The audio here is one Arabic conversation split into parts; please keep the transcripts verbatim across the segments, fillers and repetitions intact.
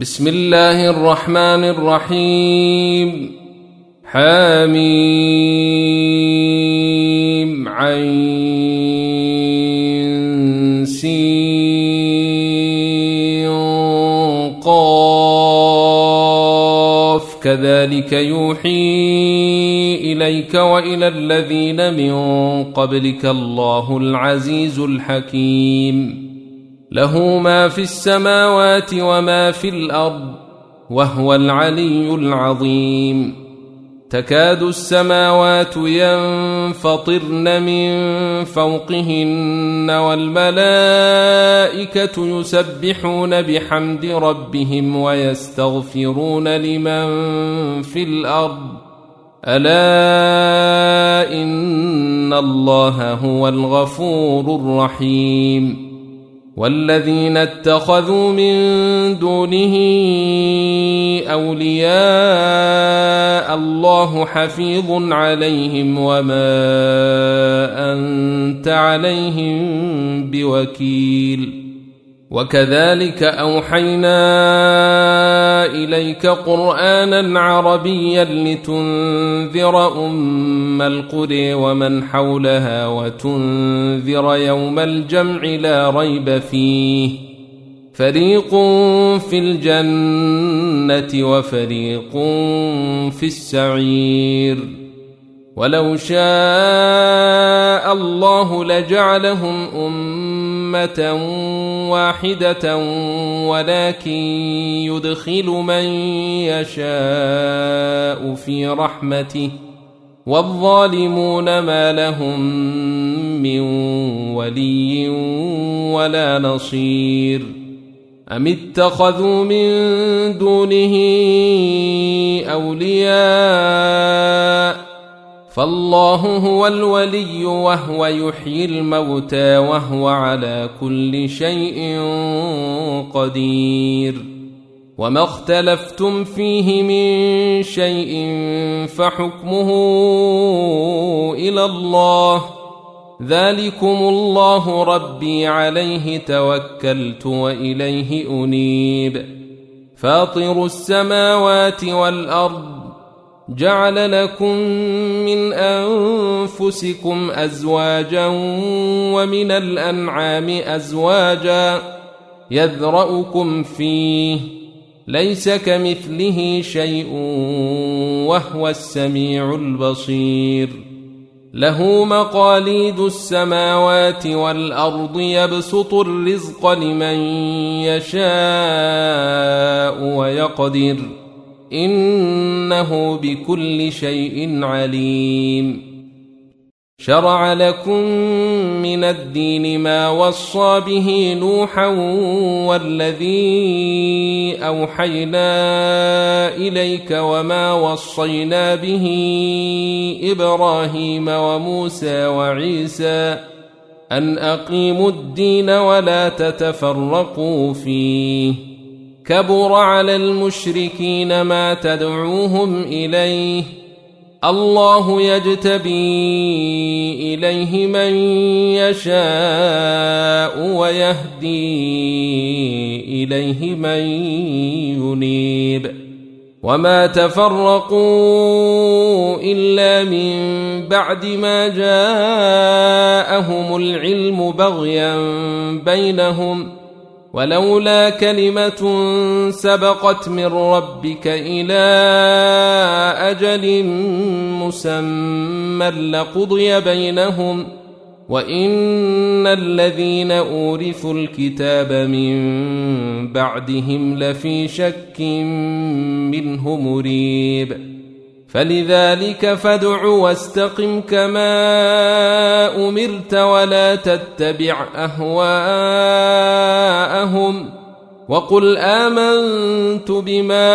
بسم الله الرحمن الرحيم. حميم عين سين قاف كذلك يوحي إليك وإلى الذين من قبلك الله العزيز الحكيم. له ما في السماوات وما في الأرض وهو العلي العظيم. تكاد السماوات ينفطرن من فوقهن والملائكة يسبحون بحمد ربهم ويستغفرون لمن في الأرض ألا إن الله هو الغفور الرحيم. والذين اتخذوا من دونه أولياء الله حفيظ عليهم وما أنت عليهم بوكيل. وكذلك أوحينا إليك قرآنا عربيا لتنذر أم القرى ومن حولها وتنذر يوم الجمع لا ريب فيه فريق في الجنة وفريق في السعير. ولو شاء الله لجعلهم أمة واحدة ولكن يدخل من يشاء في رحمته والظالمون ما لهم من ولي ولا نصير. أم اتخذوا من دونه أولياء فالله هو الولي وهو يحيي الموتى وهو على كل شيء قدير. وما اختلفتم فيه من شيء فحكمه إلى الله ذلكم الله ربي عليه توكلت وإليه أنيب. فاطر السماوات والأرض جعل لكم من أنفسكم أزواجا ومن الأنعام أزواجا يذرأكم فيه ليس كمثله شيء وهو السميع البصير. له مقاليد السماوات والأرض يبسط الرزق لمن يشاء ويقدر إنه بكل شيء عليم. شرع لكم من الدين ما وصى به نوحا والذي أوحينا إليك وما وصينا به إبراهيم وموسى وعيسى أن أقيموا الدين ولا تتفرقوا فيه كبر على المشركين ما تدعوهم إليه الله يجتبي إليه من يشاء ويهدي إليه من ينيب. وما تفرقوا إلا من بعد ما جاءهم العلم بغيا بينهم ولولا كلمة سبقت من ربك إلى أجل مسمى لقضي بينهم وإن الذين أورثوا الكتاب من بعدهم لفي شك منه مريب. فلذلك فادع واستقم كما أمرت ولا تتبع أهواءهم وقل آمنت بما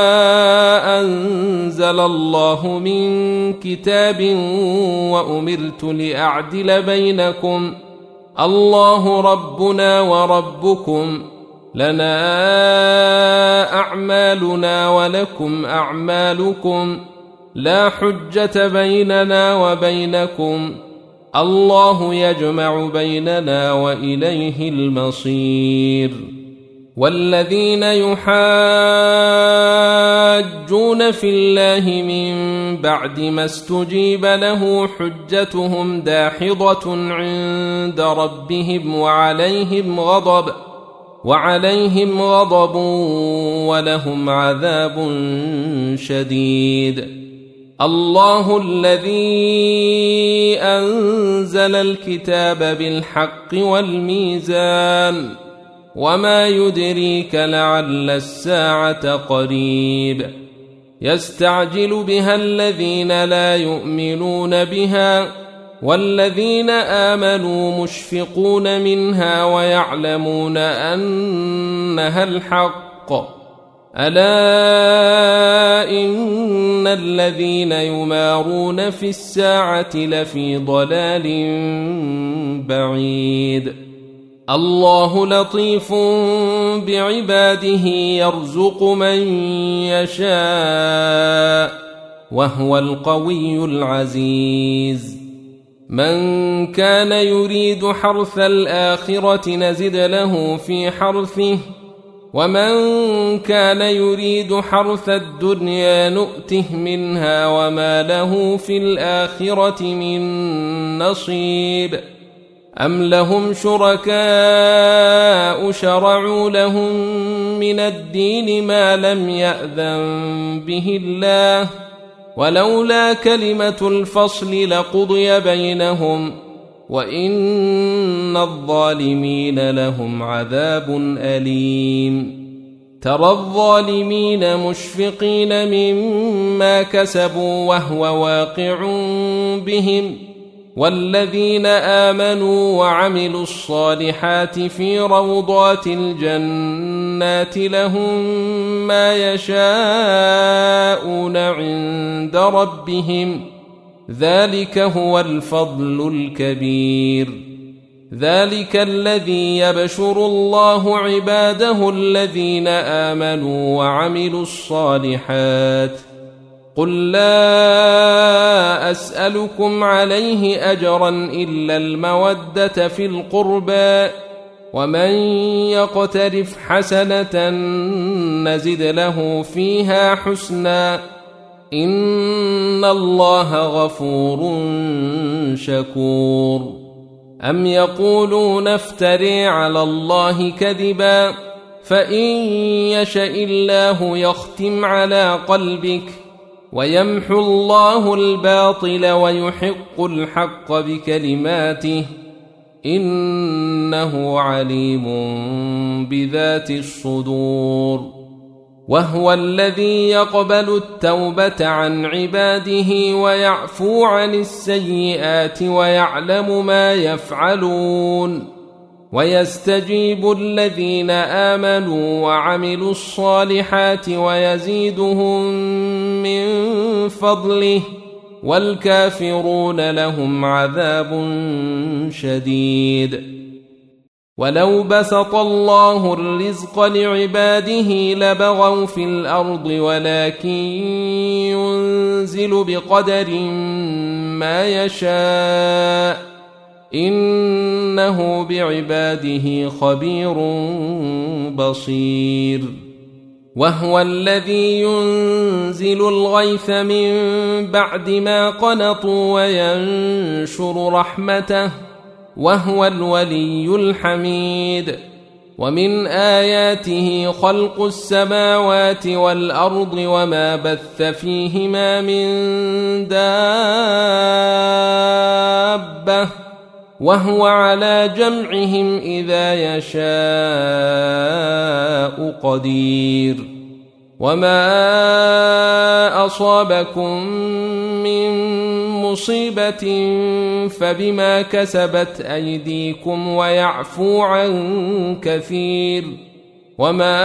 أنزل الله من كتاب وأمرت لأعدل بينكم الله ربنا وربكم لنا أعمالنا ولكم أعمالكم لا حجة بيننا وبينكم الله يجمع بيننا وإليه المصير. والذين يحاجون في الله من بعد ما استجيب له حجتهم داحضة عند ربهم وعليهم غضب وعليهم غضب ولهم عذاب شديد. الله الذي أنزل الكتاب بالحق والميزان وما يدريك لعل الساعة قريب. يستعجل بها الذين لا يؤمنون بها والذين آمنوا مشفقون منها ويعلمون أنها الحق. ألا إن الذين يمارون في الساعة لفي ضلال بعيد. الله لطيف بعباده يرزق من يشاء وهو القوي العزيز. من كان يريد حرث الآخرة نزد له في حرثه ومن كان يريد حرث الدنيا نؤته منها وما له في الآخرة من نصيب. أم لهم شركاء شرعوا لهم من الدين ما لم يأذن به الله ولولا كلمة الفصل لقضي بينهم وإن الظالمين لهم عذاب أليم. ترى الظالمين مشفقين مما كسبوا وهو واقع بهم والذين آمنوا وعملوا الصالحات في روضات الجنات لهم ما يشاءون عند ربهم ذلك هو الفضل الكبير. ذلك الذي يبشر الله عباده الذين آمنوا وعملوا الصالحات. قل لا أسألكم عليه أجرا إلا المودة في القربى ومن يقترف حسنة نزد له فيها حسنا إن الله غفور شكور. أم يقولون افتري على الله كذبا فإن يشأ الله يختم على قلبك ويمحو الله الباطل ويحق الحق بكلماته إنه عليم بذات الصدور. وهو الذي يقبل التوبة عن عباده ويعفو عن السيئات ويعلم ما يفعلون ويستجيب الذين آمنوا وعملوا الصالحات ويزيدهم من فضله والكافرون لهم عذاب شديد. ولو بسط الله الرزق لعباده لبغوا في الأرض ولكن ينزل بقدر ما يشاء إنه بعباده خبير بصير. وهو الذي ينزل الغيث من بعد ما قنطوا وينشر رحمته وهو الولي الحميد. ومن آياته خلق السماوات والأرض وما بث فيهما من دابة وهو على جمعهم إذا يشاء قدير. وما أصابكم من مصيبة فبما كسبت أيديكم ويعفو عن كثير وما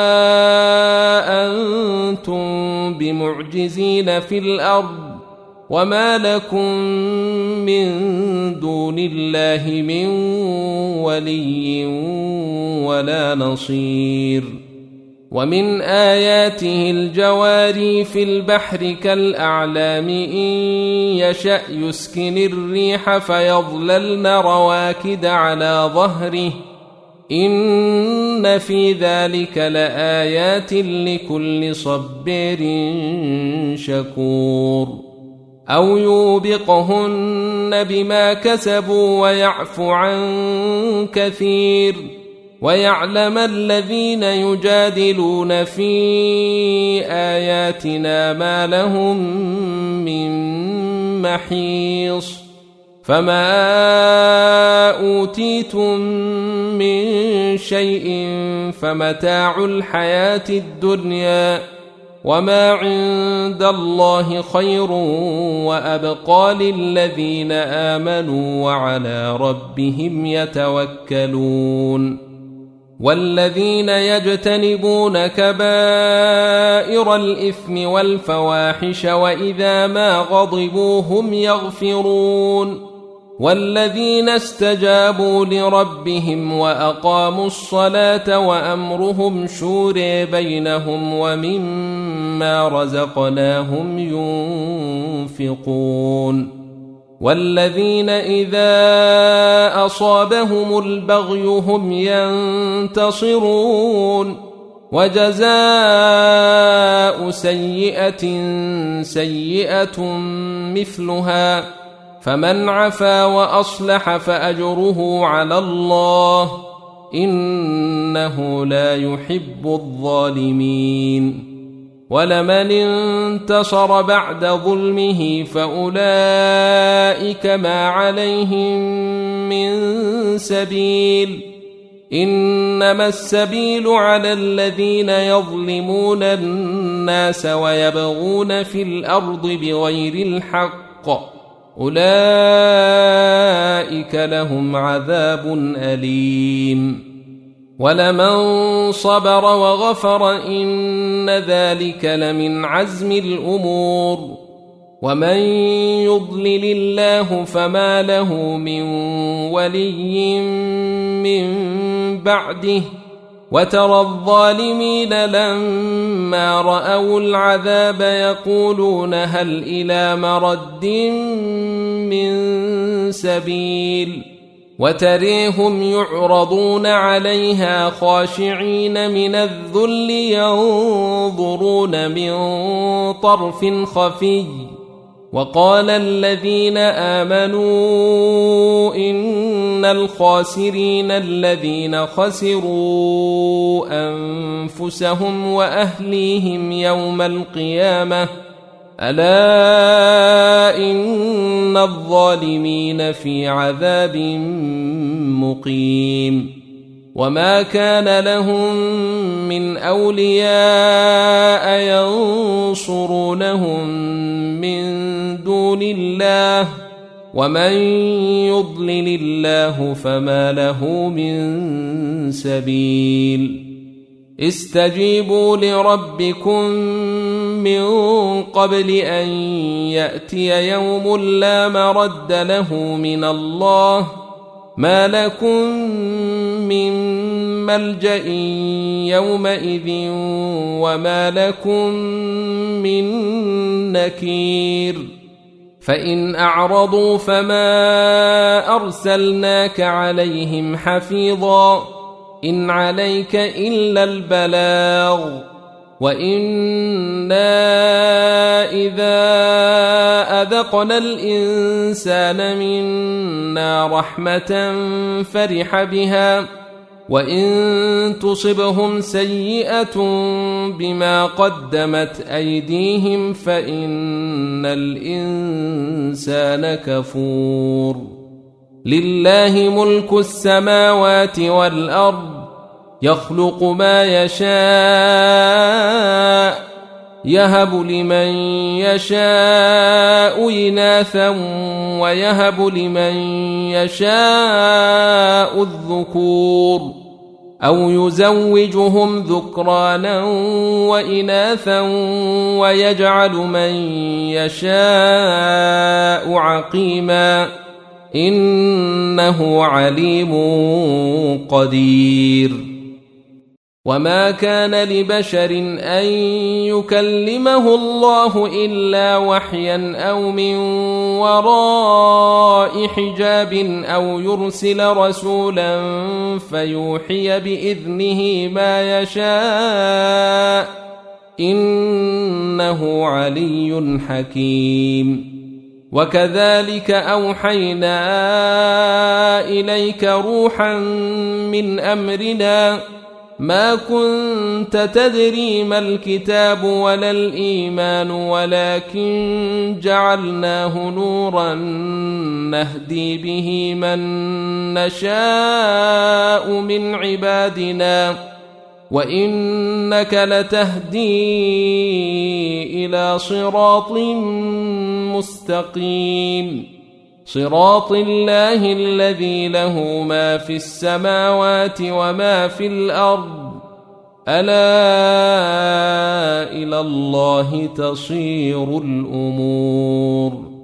أنتم بمعجزين في الأرض وما لكم من دون الله من ولي ولا نصير. ومن آياته الجواري في البحر كالأعلام إن يشأ يسكن الريح فيظللن رواكد على ظهره إن في ذلك لآيات لكل صبار شكور أو يوبقهن بما كسبوا ويعفو عن كثير ويعلم الذين يجادلون في آياتنا ما لهم من محيص فما أوتيتم من شيء فمتاع الحياة الدنيا وما عند الله خير وأبقى للذين آمنوا وعلى ربهم يتوكلون والذين يجتنبون كبائر الإثم والفواحش وإذا ما غضبوا هم يغفرون والذين استجابوا لربهم وأقاموا الصلاة وأمرهم شورى بينهم ومما رزقناهم ينفقون والذين إذا أصابهم البغي هم ينتصرون وجزاء سيئة سيئة مثلها فمن عفا وأصلح فأجره على الله إنه لا يحب الظالمين ولمن انتصر بعد ظلمه فأولئك ما عليهم من سبيل إنما السبيل على الذين يظلمون الناس ويبغون في الأرض بغير الحق أولئك لهم عذاب أليم ولمن صبر وغفر إن ذلك لمن عزم الأمور ومن يضلل الله فما له من ولي من بعده وترى الظالمين لما رأوا العذاب يقولون هل إلى مرد من سبيل وتريهم يعرضون عليها خاشعين من الذل ينظرون من طرف خفي وقال الذين آمنوا إن الخاسرين الذين خسروا أنفسهم وأهليهم يوم القيامة ألا إن الظالمين في عذاب مقيم وما كان لهم من أولياء ينصرونهم من دون الله ومن يضلل الله فما له من سبيل استجيبوا لربكم من قبل أن يأتي يوم لا مرد له من الله ما لكم من ملجأ يومئذ وما لكم من نكير فإن أعرضوا فما أرسلناك عليهم حفيظا إن عليك إلا البلاغ وإنا إذا أذقنا الإنسان منا رحمة فرح بها وإن تصبهم سيئة بما قدمت أيديهم فإن الإنسان كفور لله ملك السماوات والأرض يخلق ما يشاء يهب لمن يشاء إناثا ويهب لمن يشاء الذكور أو يزوجهم ذكرانا وإناثا ويجعل من يشاء عقيما إنه عليم قدير وما كان لبشر أن يكلمه الله إلا وحيا أو من وراء حجاب أو يرسل رسولا فيوحي بإذنه ما يشاء إنه علي حكيم. وكذلك أوحينا إليك روحا من أمرنا ما كنت تدري ما الكتاب ولا الإيمان ولكن جعلناه نورا نهدي به من نشاء من عبادنا وإنك لتهدي إلى صراط مستقيم صراط الله الذي له ما في السماوات وما في الأرض ألا إلى الله تصير الأمور.